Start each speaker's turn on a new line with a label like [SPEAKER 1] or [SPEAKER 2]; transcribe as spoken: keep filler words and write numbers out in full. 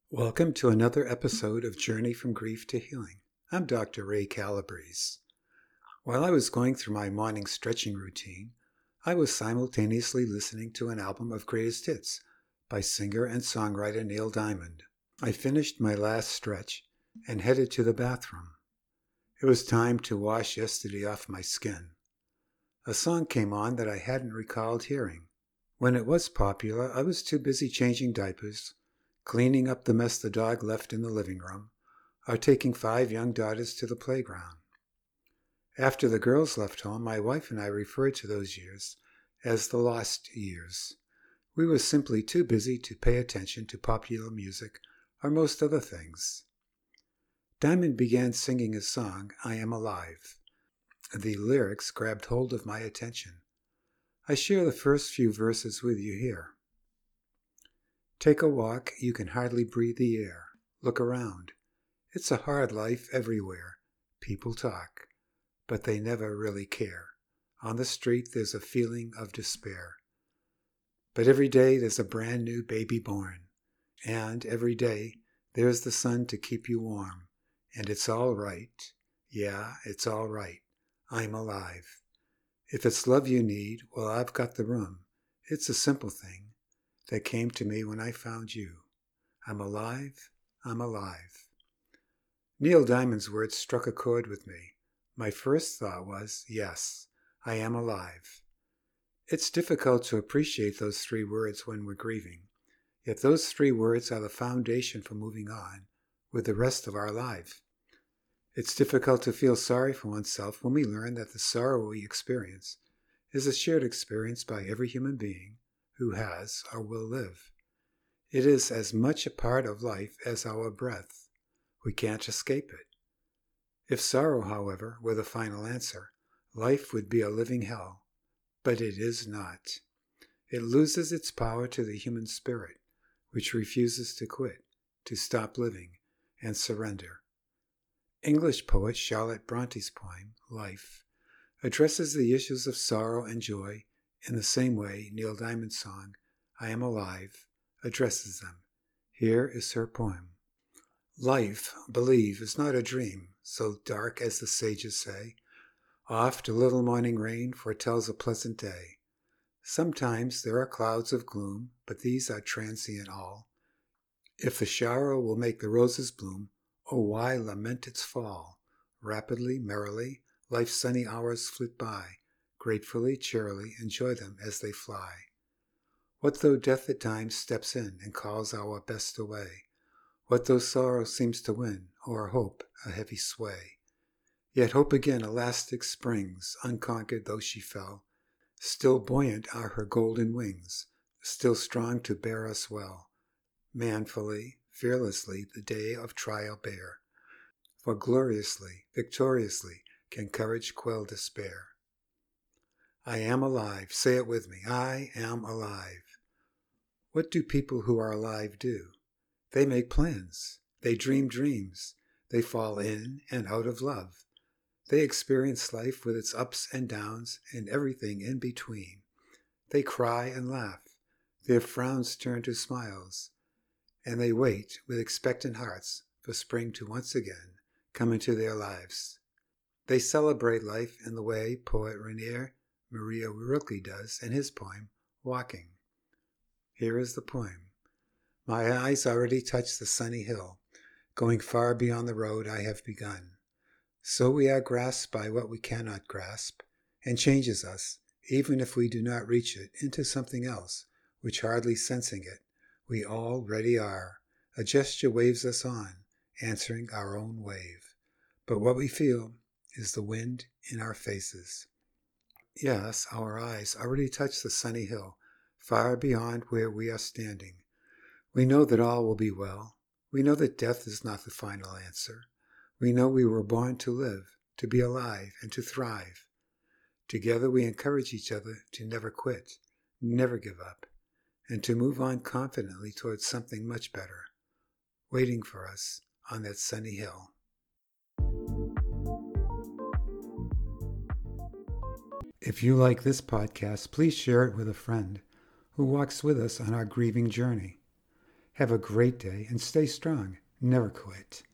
[SPEAKER 1] Welcome to another episode of Journey from Grief to Healing. I'm Doctor Ray Calabrese. While I was going through my morning stretching routine, I was simultaneously listening to an album of greatest hits by singer and songwriter Neil Diamond. I finished my last stretch and headed to the bathroom. It was time to wash yesterday off my skin. A song came on that I hadn't recalled hearing. When it was popular, I was too busy changing diapers, cleaning up the mess the dog left in the living room, or taking five young daughters to the playground. After the girls left home, my wife and I referred to those years as the lost years. We were simply too busy to pay attention to popular music or most other things. Diamond began singing his song, I Am Alive. The lyrics grabbed hold of my attention. I share the first few verses with you here. Take a walk, you can hardly breathe the air. Look around. It's a hard life everywhere. People talk, but they never really care. On the street there's a feeling of despair. But every day there's a brand new baby born. And every day there's the sun to keep you warm. And it's all right. Yeah, it's all right. I'm alive. If it's love you need, well, I've got the room. It's a simple thing that came to me when I found you. I'm alive, I'm alive. Neil Diamond's words struck a chord with me. My first thought was, yes, I am alive. It's difficult to appreciate those three words when we're grieving, yet those three words are the foundation for moving on with the rest of our life. It's difficult to feel sorry for oneself when we learn that the sorrow we experience is a shared experience by every human being who has or will live. It is as much a part of life as our breath. We can't escape it. If sorrow, however, were the final answer, life would be a living hell. But it is not. It loses its power to the human spirit, which refuses to quit, to stop living, and surrender. English poet Charlotte Bronte's poem, Life, addresses the issues of sorrow and joy in the same way Neil Diamond's song, I Am Alive, addresses them. Here is her poem. Life, believe, is not a dream, so dark as the sages say. Oft a little morning rain foretells a pleasant day. Sometimes there are clouds of gloom, but these are transient all. If the shower will make the roses bloom, oh, why lament its fall? Rapidly, merrily, life's sunny hours flit by. Gratefully, cheerily, enjoy them as they fly. What though death at times steps in and calls our best away? What though sorrow seems to win, or hope a heavy sway? Yet hope again elastic springs, unconquered though she fell. Still buoyant are her golden wings, still strong to bear us well. Manfully, fearlessly the day of trial bear. For gloriously, victoriously can courage quell despair. I am alive. Say it with me. I am alive. What do people who are alive do? They make plans. They dream dreams. They fall in and out of love. They experience life with its ups and downs and everything in between. They cry and laugh. Their frowns turn to smiles. And they wait with expectant hearts for spring to once again come into their lives. They celebrate life in the way poet Rainier Maria Rilke does in his poem, Walking. Here is the poem. My eyes already touch the sunny hill, going far beyond the road I have begun. So we are grasped by what we cannot grasp, and changes us, even if we do not reach it, into something else, which hardly sensing it, we already are. A gesture waves us on, answering our own wave. But what we feel is the wind in our faces. Yes, our eyes already touch the sunny hill, far beyond where we are standing. We know that all will be well. We know that death is not the final answer. We know we were born to live, to be alive, and to thrive. Together we encourage each other to never quit, never give up, and to move on confidently towards something much better, waiting for us on that sunny hill. If you like this podcast, please share it with a friend who walks with us on our grieving journey. Have a great day and stay strong. Never quit.